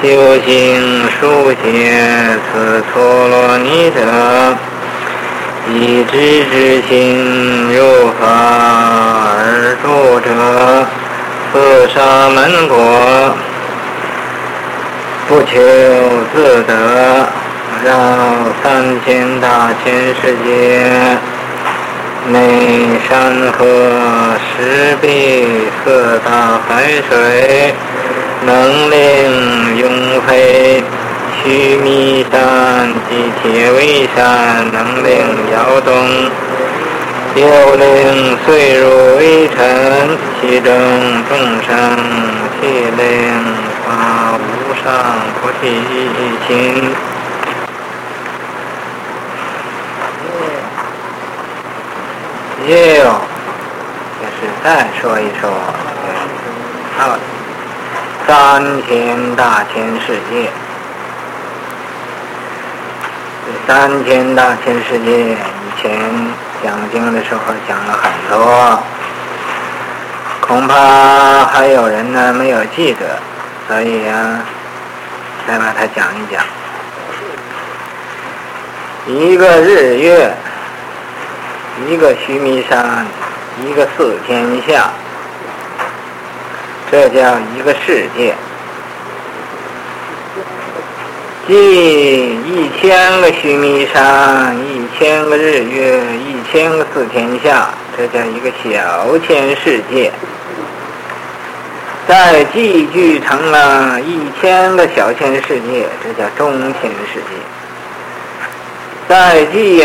修行书写此陀罗尼者，以知之心入法而住者，色沙门果，不求自得，绕3000大千世界，内山河石壁，四大海水，能令永飞，须弥山及铁围山，能令摇动，又令碎入微尘，其中众生，其令发无上菩提心。就是再说一说3000大千世界。3000大千世界以前讲经的时候讲了很多，恐怕还有人呢没有记得，所以再把它讲一讲。一个日月，一个须弥山，一个四天下，这叫一个世界。即1000个须弥山，1000个日月，1000个四天下，这叫一个小千世界。再集聚成了1000个小千世界，这叫中千世界。再集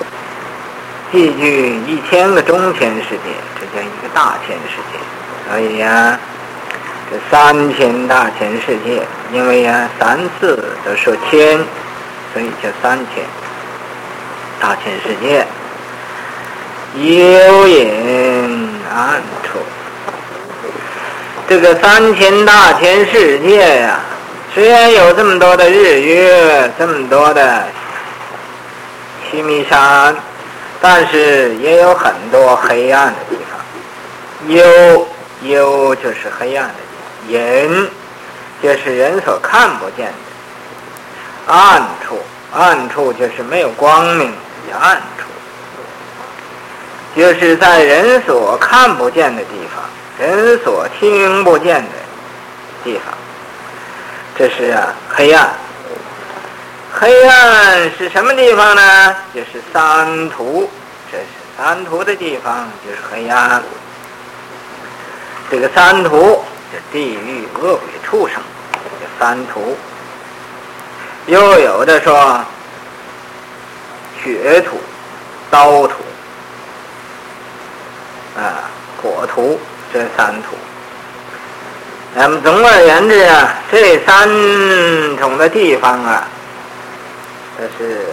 聚1000个中千世界，这叫一个大千世界。所以这3000大千世界，因为3次都说千，所以叫3000大千世界。幽隐暗处，这个3000大千世界虽然有这么多的日月，这么多的须弥山，但是也有很多黑暗的地方。幽就是黑暗的地方，隐就是人所看不见的，暗处就是没有光明，叫暗处，就是在人所看不见的地方，人所听不见的地方，这是黑暗。黑暗是什么地方呢？就是三途，这是三途的地方，就是黑暗。这个三途是地狱、恶鬼、畜生，这三途。又有的说血土、刀土火土，这三途。那么总而言之这3种的地方这是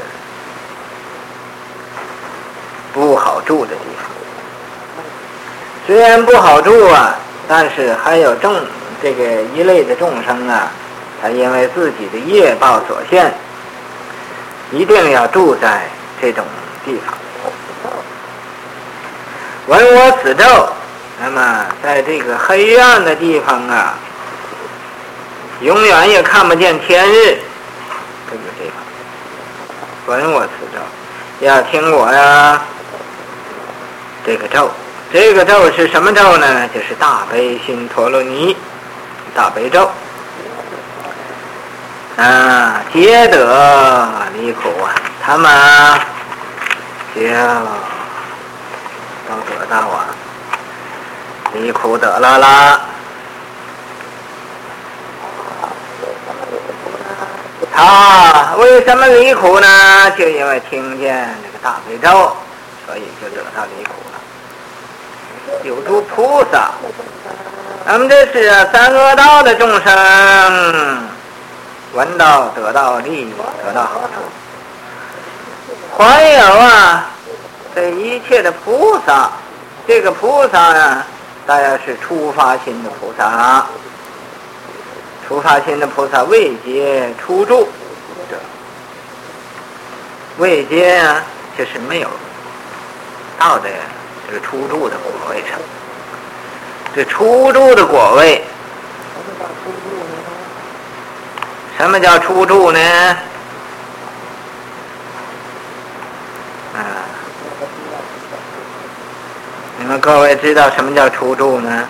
不好住的地方。虽然不好住但是还有这个一类的众生他因为自己的业报所限，一定要住在这种地方。闻我此咒，那么在这个黑暗的地方永远也看不见天日，这个地方。闻我此咒，要听我这个咒。这个咒是什么咒呢？就是大悲心陀罗尼大悲咒皆得离苦他们就都得到离苦得乐啦。他为什么离苦呢？就因为听见这个大悲咒，所以就得到离苦了。有诸菩萨，那么这是三恶道的众生闻到得到利益，得到好处。还有这一切的菩萨，这个菩萨大要是初发心的菩萨，初发心的菩萨未结初住者，未结就是没有到的这个初住的果位上。这初住的果位什么叫初住呢？你们各位知道什么叫初住呢？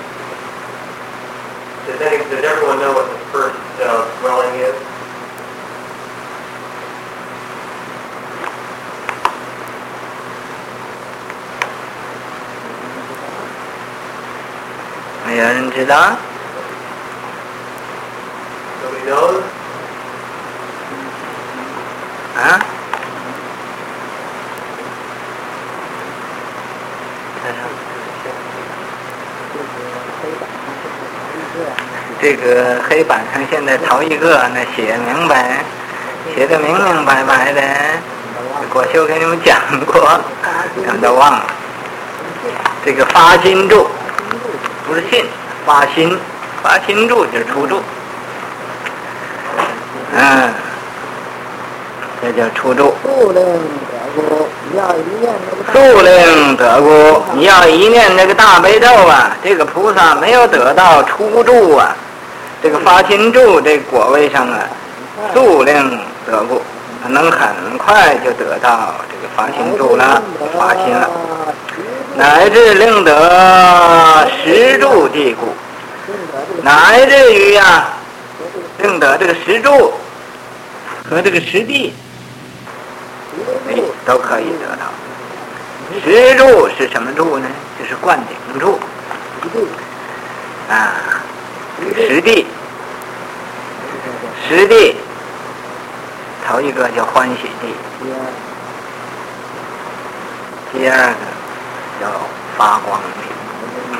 Does everyone know what the first dwelling is? 没有人知道？ Nobody knows? 啊？这个黑板上现在头一个那写明白，写的明明白白的，过去我给你们讲过，你们都忘了。这个发心住，不是信，发心，发心住就是初住。这叫初住。 速令得故，你要一念那个速令得故，你要一念那个大悲咒啊，这个菩萨没有得到初住啊，这个发心住这果位上啊，速令得故，能很快就得到这个发心住了，发心了，乃至令得十住地故，乃至于呀，令得这个十住和这个十地。都可以得到。十住是什么住呢？就是灌顶住。十地，十地，头一个叫欢喜地，第二个叫发光地，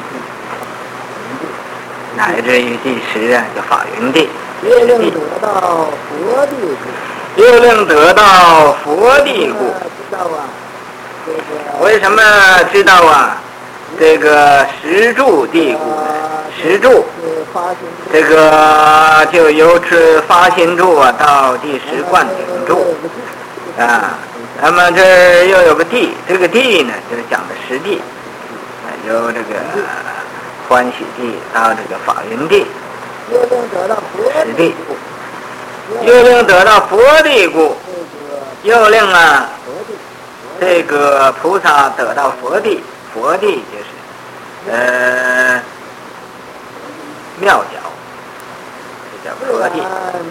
乃至于第十啊叫法云地。 又令得到佛地故， 又令得到佛地故。 知道啊？这个为什么知道啊？这个十住地故呢？十住， 是发心这个就由此发心住啊到第十灌顶住啊。那么这又有个地，这个地呢就是讲的十地，由这个欢喜地到这个法云地。 又令得到佛地故， 又令得到佛地故，又令啊这个菩萨得到佛地，佛地就是妙角，这叫佛地，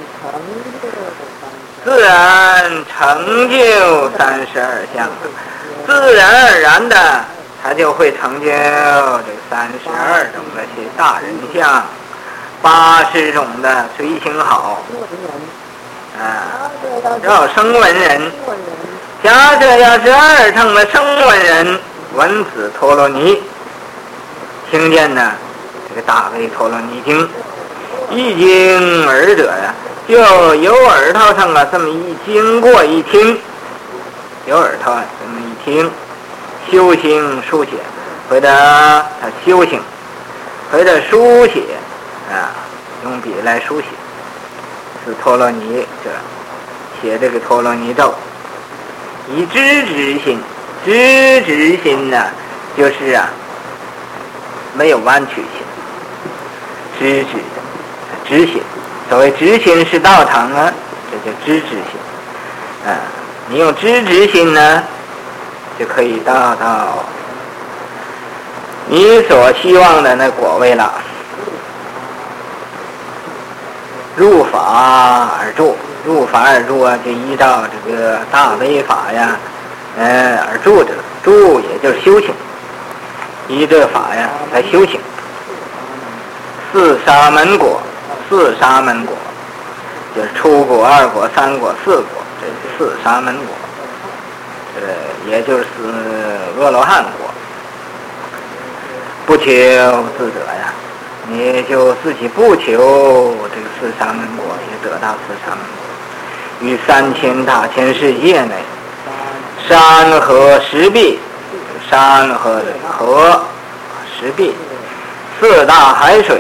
自然成就32相，自然而然的他就会成就这32种那些大人相。80种的随行好，要声闻人。假设要是2乘的声闻人闻此陀罗尼，听见呢这个大悲陀罗尼经，一经耳者呀，就由耳朵上啊这么一经过一听，由耳朵这么一听，修行书写，回头他修行，回头书写。用笔来书写，是陀罗尼这写这个陀罗尼咒，以知心，知心呢，就是啊，没有弯曲心，知心，所谓知心是道场啊，这叫知心，你用知心呢，就可以达到你所希望的那果位了。入法而住，入法而住啊，就依照这个大悲法呀，而住着，住也就是修行，依这法呀来修行。四沙门果，就是初果、2果、3果、4果，这是四沙门果，也就是阿罗汉果。不求自得呀。你就自己不求这个四沙门果，也得到四沙门果。于3000大千世界内，山河石壁，山河的河，石壁，四大海水，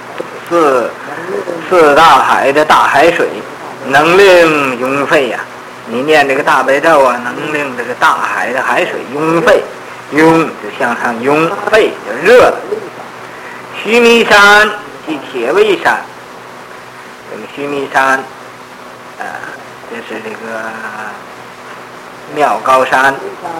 四大海的大海水，能令涌沸呀。你念这个大悲咒啊，能令这个大海的海水涌沸，涌就向上涌，沸就热了。须弥山即铁围山，这个须弥山，这是这个妙高山，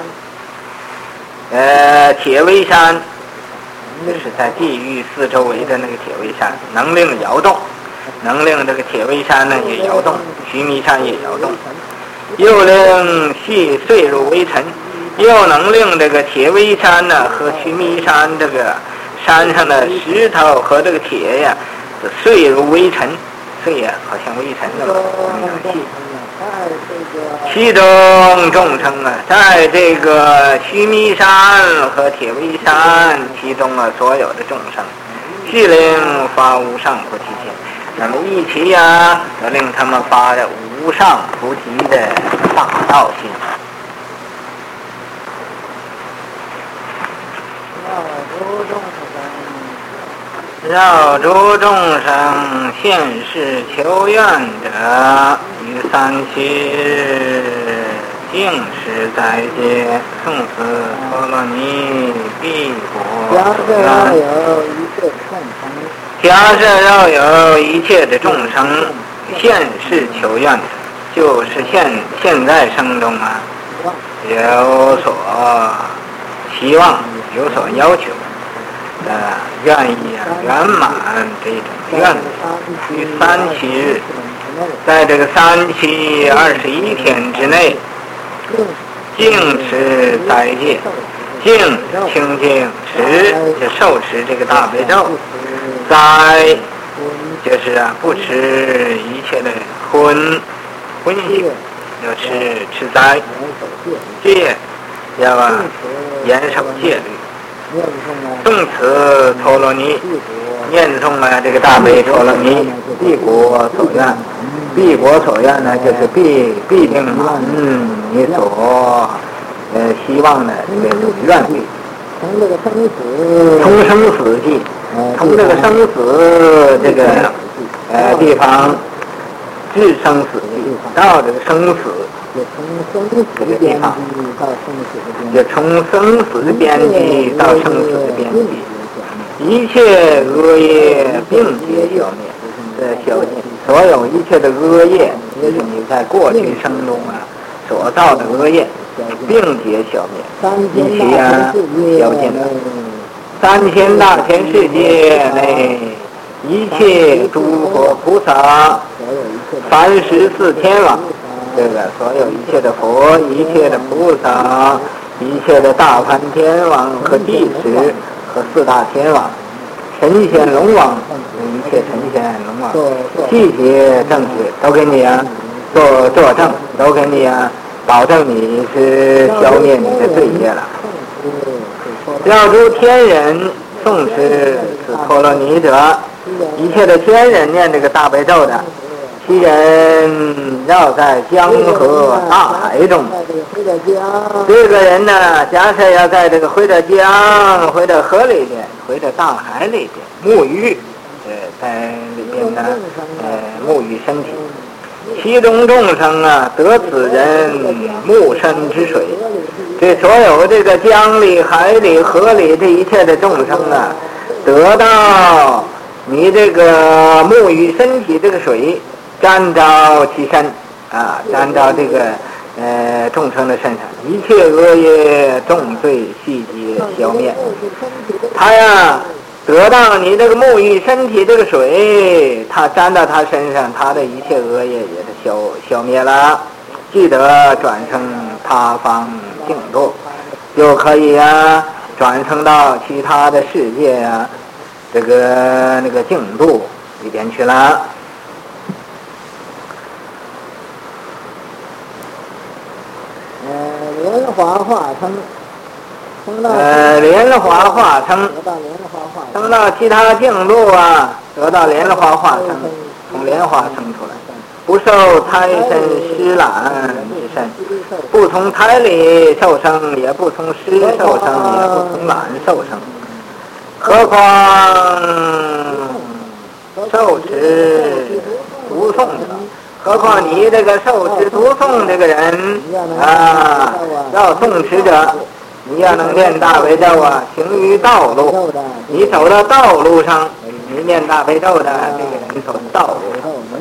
铁围山，就是在地狱四周围的那个铁围山，能令摇动，能令这个铁围山呢也摇动，须弥山也摇动，又令细碎入微尘，又能令这个铁围山呢和须弥山这个山上的石头和这个铁呀，碎入微尘，碎呀好像微尘那么细。其中众生啊，在这个须弥山和铁围山其中啊，所有的众生，悉令发无上菩提心，那么一起呀，要令他们发的无上菩提的大道心。绕诸众生现世求愿者，于3七日净时在界，送死陀罗尼彼国所愿。假设要有一切的众生现世求愿者，就是现在生中啊，有所希望，有所要求。愿意圆满这种愿望，于3七日，在这个3期21天之内，净持斋戒，净清净持就受持这个大悲咒，斋就是不吃一切的荤性，要吃斋，戒要严守戒律。诵此陀罗尼，念诵这个大悲陀罗尼，彼国所愿。彼国所愿呢，就是必定满你所希望的这种愿力。从这个生死记，从这个生死这个地方至生死地，到这个生死这个地方，就从生死的边际到生死的边际，一切恶业并皆消灭，消灭所有一切的恶业，就是你在过去生中所造的恶业，并皆消灭，一起消尽了。3000大千世界内一切诸佛菩萨，34天王，这个所有一切的佛，一切的菩萨，一切的大梵天王和地持和4大天王，神仙龙王，一切神仙龙王，细节正觉都给你作证，都给你保证你是消灭你的罪业了。要诸天人诵持此陀罗尼者，一切的天人念这个大悲咒的，其人要在江河大海中，这个人呢，假设要在这个回到江，回到河里边，回到大海里边沐浴，在里边呢，沐浴身体。其中众生得此人目身之水，这所有这个江里、海里、河里这一切的众生得到你这个沐浴身体这个水沾着其身沾着这个众生的身上，一切恶业重罪细节消灭。他得到你这个沐浴身体这个水，他沾到他身上，他的一切恶业也是消灭了。记得转生他方净土，就可以转生到其他的世界这个那个净土里边去了。 莲花化成， 莲花化成，升到其他净土得到莲花化生，从莲花生出来，不受胎身湿懒之身，不从胎里受生，也不从湿受生，也不从懒受生。何况受持读诵者，何况你这个受持读诵这个人要诵持者，你要能念大悲咒行于道路，你走到道路上，你念大悲咒的这个人走道路上，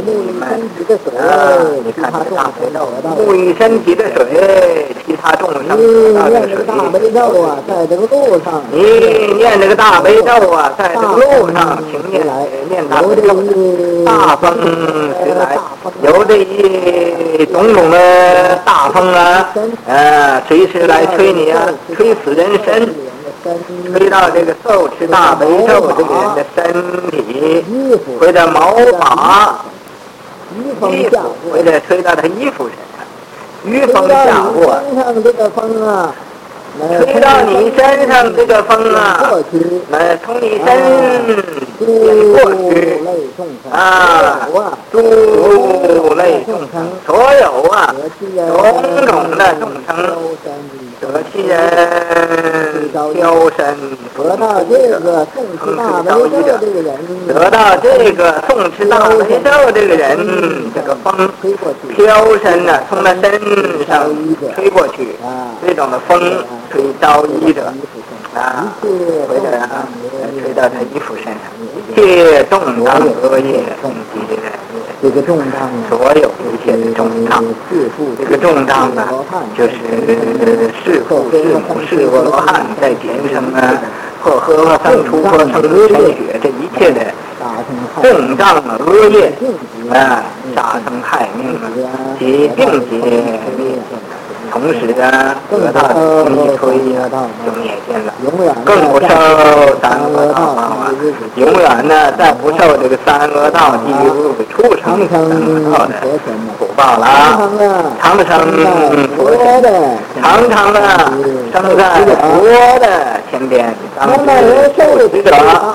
你看这个大悲咒，沐浴身体的水，其他众生得到这个水。 大悲咒啊，在这个路上， 你念这个大悲咒啊，在这个路上请念大悲咒，大风袭来，有这一种种的大风啊，随时来吹你啊，吹死人身，吹到这个受持大悲咒这个人的身体，或者毛发，衣服，或者吹到他衣服身上，御风下过， 这个风啊。 吹到你身上这个风啊，从你身过去啊，诸类众生，所有啊，种种的众生，得其人修身， 得到这个诵持大悲咒这个人， 得到这个诵持大悲咒这个人，这个风飘身呢，从他身上吹过去，这种的风。吹到衣着啊，或者吹到他衣服身上，一切重当恶业重积的， 这个重当， 所有一切的重当，这个重当呢，就是是父是母是阿罗汉在前生啊，或和尚出或生尘血，这一切的重当恶业啊，杀生害命啊，疾病劫灭。同时啊，得到一推就灭尽了，更不受三恶道啊！永远呢，再不受这个三恶道、地狱、畜生三恶道的苦报了。常常生在佛的前边，当知受持者。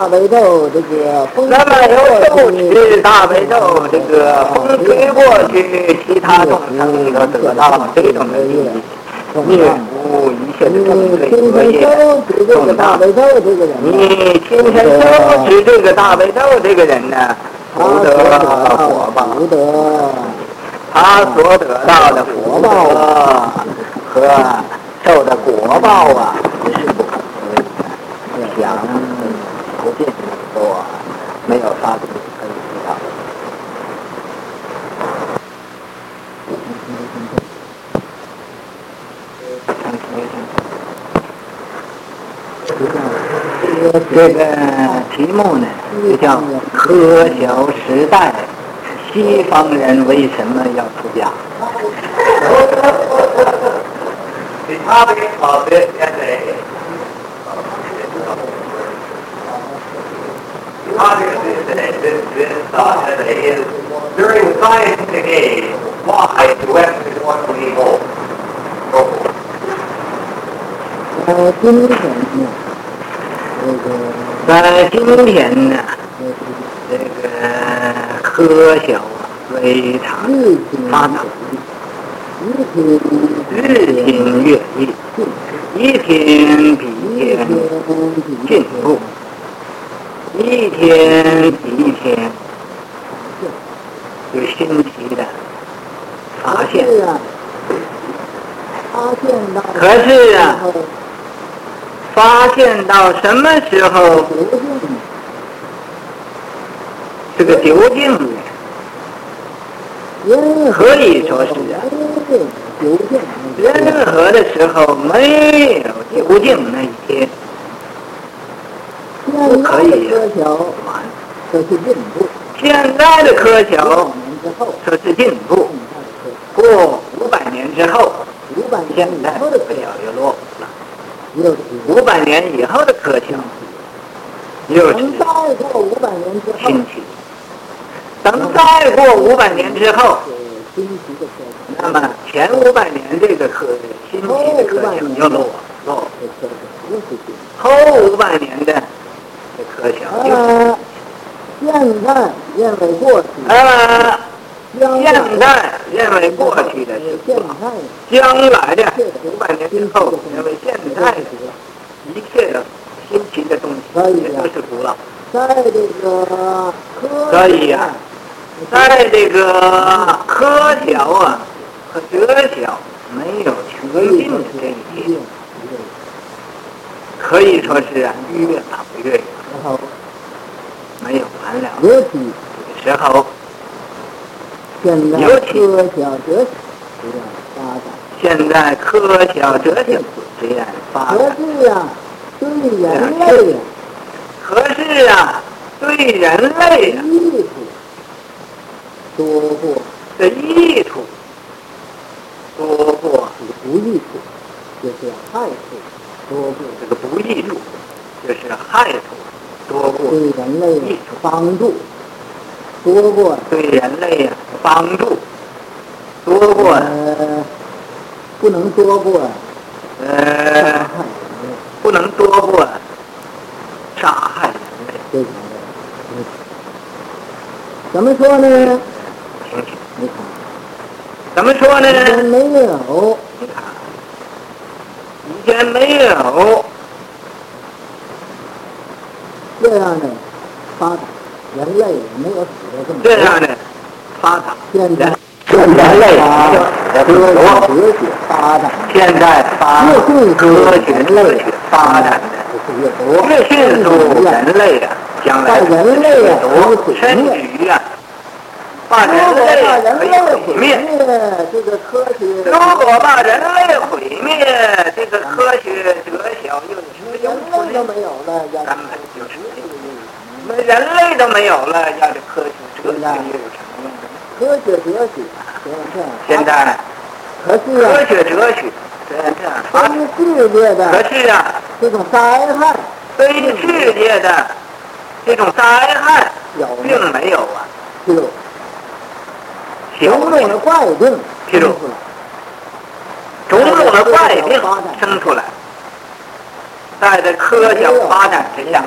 那么由受持大悲咒，这个风吹过去，其他众生都得到这种的利益。灭无一切的重罪恶业重大，你亲身修持这个大悲咒这个人呢，福得果报，他所得到的福报和受的果报啊，是不可思议的，想不尽多，没有法子可以知道。这个题目呢，就叫科小时代，西方人为什么要出家？ The topic of this essay, is during the scientific age, why the Western want to be whole? 在今天呢，这个科学非常发达，日新月异，一天比一天进步，一天比一天有新奇的发现。可是啊，发现到什么时候，这个究竟呢？可以说是啊，任何的时候没有究竟那一天，不可以完。现在的科学说是进步，过500年之后，现在不要又落伍了。500年以后的科学又是新奇。等再过500年之后，那么前500年这个新奇的科学又落伍，后500年的科学又现在认为过去， 现在认为过去的是古老，将来的500年之后认为现在的一切的新奇的东西也都是古老。所以啊，在这个科学啊和哲学没有穷尽的这一天，可以说是啊越老越远，没有完了。这个时候现在尤其科小哲学这样发展， 现在科小哲学这样发合展， 适啊，对人类呀合适啊，对人类呀益处多过的益处多过这个不益处，就是害处多过这个不益处，就是害处多过对人类益处， 帮助多过对人类帮助多过不能多过伤害人类， 不能多过杀害人类。 这种的。怎么说呢？ 听听， 你看， 怎么说呢？ 以前没有你看，以前没有这样的发展，人类也没有死得这么这样的发展， 现在人类科学发展现在越迅速， 科学人类发展的就是越多， 越迅速，人类啊，将来在人类啊多甚至于啊，把人如果把类人可以类毁毁灭。 灭，这个科学如果把人类毁灭，这个科学哲学又有什么人用处类都呢？ 没有了，要根本就是没有。人类都没有了，要这科学哲学又有什么用呢？ 科学哲学这样现在可是啊科，学哲学这样发展， 对世界的可是啊， 这种灾害对于世界的这种灾害有并没有啊就消种种的灭， 怪病譬如种种的怪病生出来，在这科学发展之下，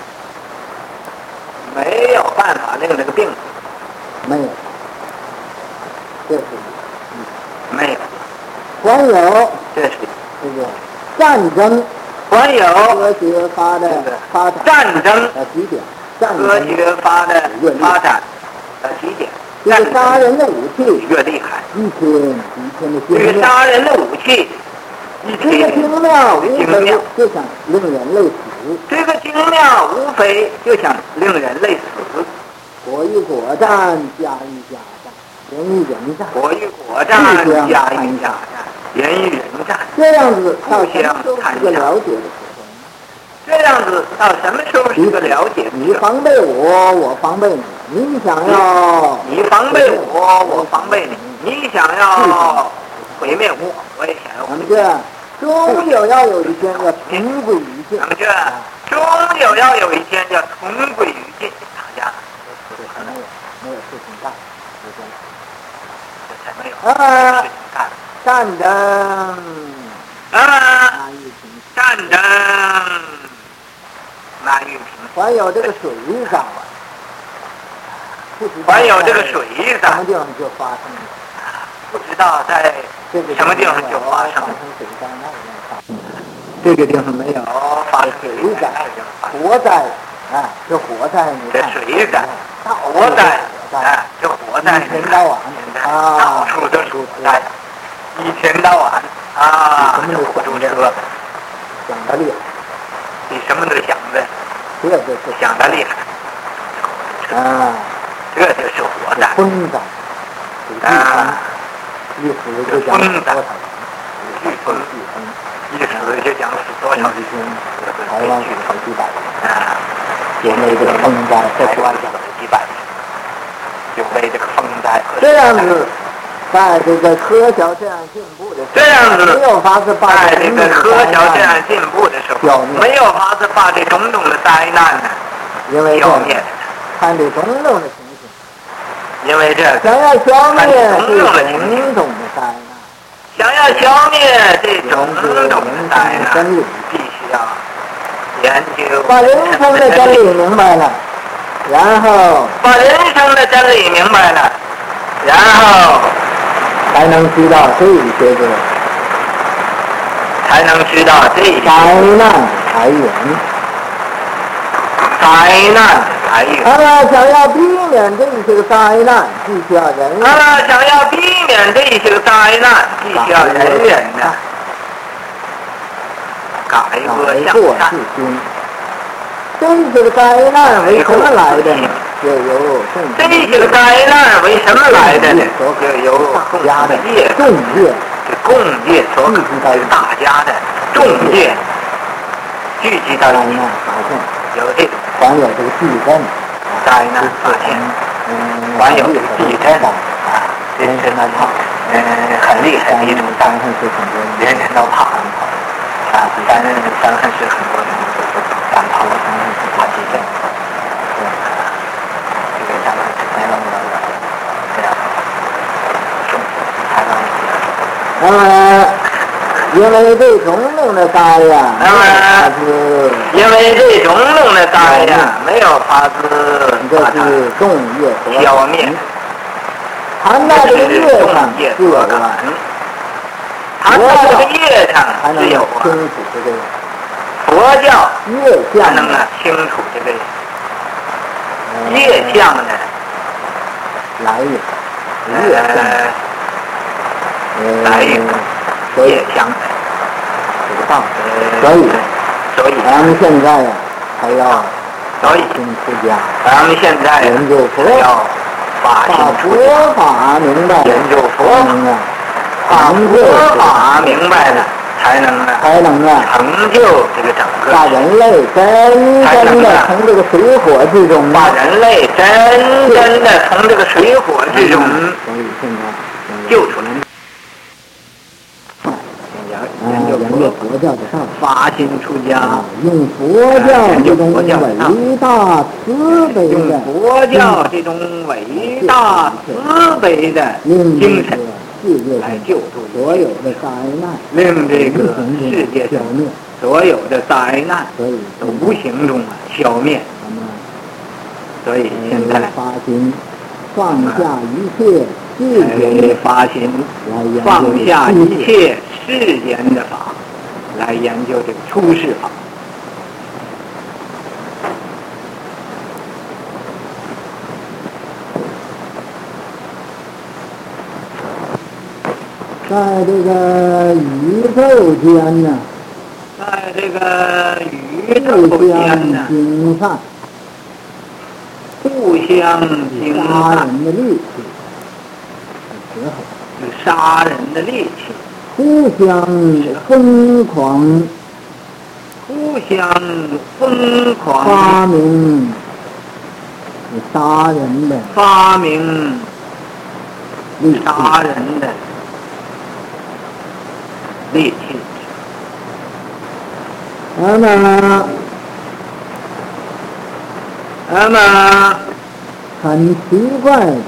没有办法令这个病没有，这是没有， 还有这是这个战争还有科学发展战争极点，战科争学发展的极点， 这个杀人的武器越厉害， 一天一天的这个精妙， 杀人的武器一这个天精妙无非精妙， 就想令人类死， 这个精妙无非就想令人类死， 国与国战，家与家战，人与人战， 国与国战，家与家战，人与人战， 这样子到什么时候是个了解的时候？ 这样子到什么时候是个了解？ 你防备我，我防备你。你想要你防备我，我防备你。你想要毁灭我，我也想要毁灭咱们这终有要有一天要同归于尽。 咱们这终有要有一天要同归于尽，大家没有事情干， 这才没有事情干。 战争战争难于平， 还有这个水上， 还有这个水上什么，地方就发生了， 不知道在什么地方就发生了。 水灾难， 这个地方没有发生水灾、火灾，哎，这火灾你这看， 水灾、火灾，哎，这火灾一天到晚到处都是火灾，一天到晚啊，这火出车， 想得厉害， 比什么都想的这就是想得厉害， 啊， 这就是火灾风灾， 啊， 一死就讲多少人， 飓风，一死就讲死多少人， 台湾死了几百人， 啊， 因为这个风灾， 台湾死了几百人，就为这个风灾和这样子，在这个科学这样进步的时候， 这样子没有法子把在这个科学这样进步的时候，没有法子把这种种的灾难呢因为消灭， 看这种种的情形， 因为这想要消灭这种种的情种形， 种的灾难， 想要消灭这种种的灾难，必须要研究把人生的真理明白了，然后把人生的真理明白了，然后才能知道这些个才能知道这些灾难来源。 灾难来源。 想要避免这些个灾难，必须要人想要避免这些个灾难，必须要人人呢改过向善。 自新。这些个灾难为什么来的呢？就有这些个灾难为什么来的呢？ 所就有大家的业众业， 这共业所可是大家的众业聚集到一起， 发现有这种还有这个地震， 灾难发现，还有地震这是很厉害的一种灾难，人人都怕山上是很多人敢跑怕地震，这个山上是没那么这样， 那么因为这种种的灾呀， 因为这种种的灾呀，没有法子这是众业所消灭。 谈到这个业上是有啊， 谈到这个业上才能是有啊， 清楚这个佛教业相才能清楚这个业相呢来源，业相来源业相这个道，所以咱们现在呀还要新出家， 咱们现在研究佛， 把佛法明白， 研究佛把佛法明白了，才能成就这个整个， 把人类真正的从这个水火之中， 把人类真正的从这个水火之中救出来。研究佛教的道， 发心出家， 用佛教这种伟大慈悲的， 用佛教这种伟大慈悲的精神来救助所有的灾难， 令这个世界上所有的灾难都无形中消灭。所以现在发心放下一切发心放下一切世间的法，来研究这个出世法。 在这个宇宙间呢， 在这个宇宙间呢，互相惊叹，杀人的力气， 互相疯狂，发明杀人的力气。 那么很奇怪的，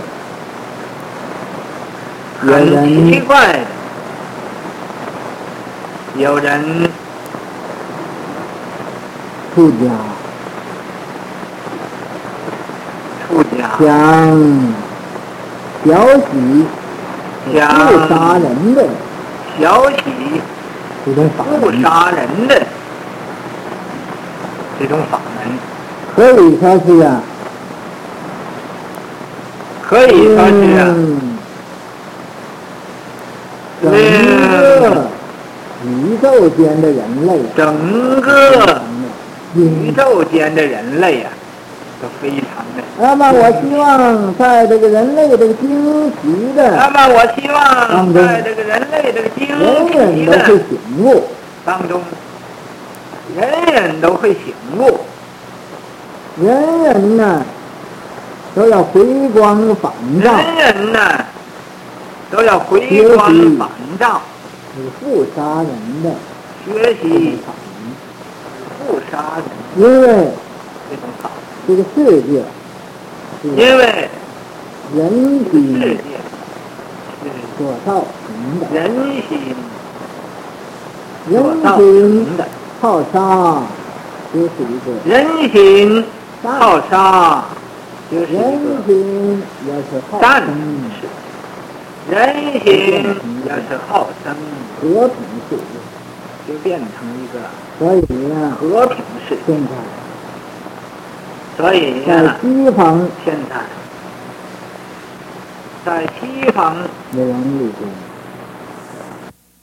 有人出家想小喜不杀人的， 小喜不杀人的这种法门， 可以说是整个宇宙间的人类， 都非常的。 那么我希望在这个人类这个惊奇的那么我希望在这个人类这个惊奇的醒悟当中，人人都会醒悟， 人人呢都要回光返照，不杀人的， 学习不杀人， 因为这种法， 这个世界， 因为人体世界所造成的， 人心好杀，就是一个人心好杀，就是一个人心要是好战生， 人心要是好生， 和平世界就变成一个所以呢， 和平世界。 现在所以在西方现在在西方的人里边。